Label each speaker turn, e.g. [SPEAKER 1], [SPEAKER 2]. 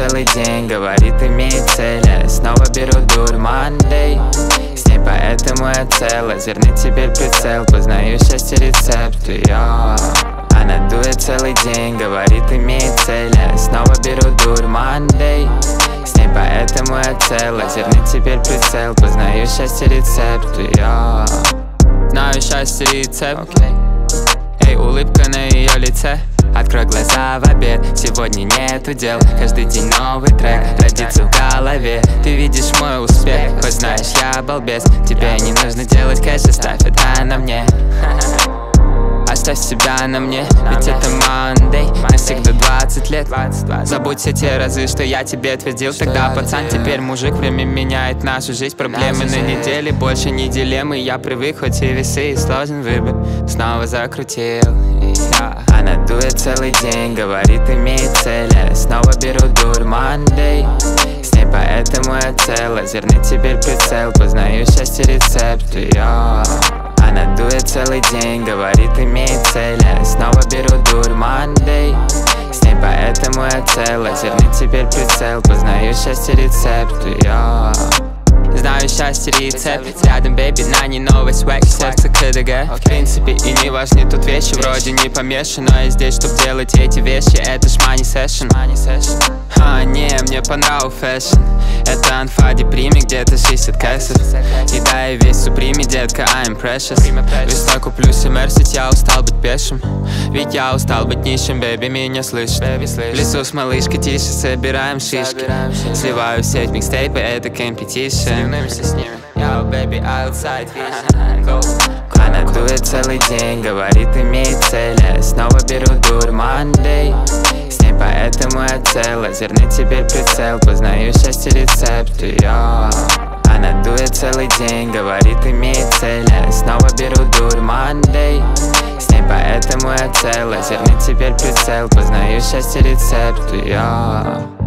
[SPEAKER 1] целый день, говорит, имеет цель. Я снова беру дурь Monday. С ней поэтому я цел. Лазерный теперь прицел, познаю счастье рецепты. Она дует целый день, говорит, имеет цель. Я снова беру дурь Monday. С ней поэтому я цел. Лазерный теперь прицел, познаю счастье рецепты. Знаю счастье рецепт. Эй, улыбка на ее лице. Открой глаза в обед, сегодня нету дел. Каждый день новый трек родится в голове. Ты видишь мой успех, хоть знаешь, я балбес. Тебе не нужно делать кэш, оставь это на мне. Оставь себя на мне, ведь это Monday. Навсегда 20 лет. Забудь все те разы, что я тебе твердил тогда, пацан, теперь мужик. Время меняет нашу жизнь, проблемы на неделе. Больше не дилеммы, я привык, хоть и весы, и сложен выбор. Снова закрутил. Она дует целый день, говорит, имеет цель. Я снова беру дурь Monday. С ней поэтому я цел. Лазерный теперь прицел, познаю счастье рецепты. Она дует целый день, говорит, имеет цель. Я снова беру дурь Monday. С ней поэтому я цел. Лазерный теперь прицел, познаю счастье рецепты. Знаю счастье рецепт. Рядом, бэйби, на ней новый свэг. Сердце КДГ. В принципе, и не важны тут вещи. Вроде не помешан, но я здесь, чтоб делать эти вещи. Это ж money session. Не, мне понравился фэшн. Это анфади прими, где-то 60 кэсов. И да, я весь суприми, детка, I'm precious. Весной куплю себе мерсить, я устал быть пешим. Ведь я устал быть нищим, бэби, меня слышит. В лесу с малышкой тише, собираем шишки. Сливаю в сеть микстейпы, это competition. Yo, baby, outside Она дует целый день, говорит, имеет цель. Я снова беру дурь Monday. С ней поэтому я цел. Лазерный теперь прицел, познаю счастье рецепты. Она дует целый день, говорит, имеет цель. Я снова беру дурь Monday. С ней поэтому я цел. Лазерный теперь прицел, познаю счастье рецепты.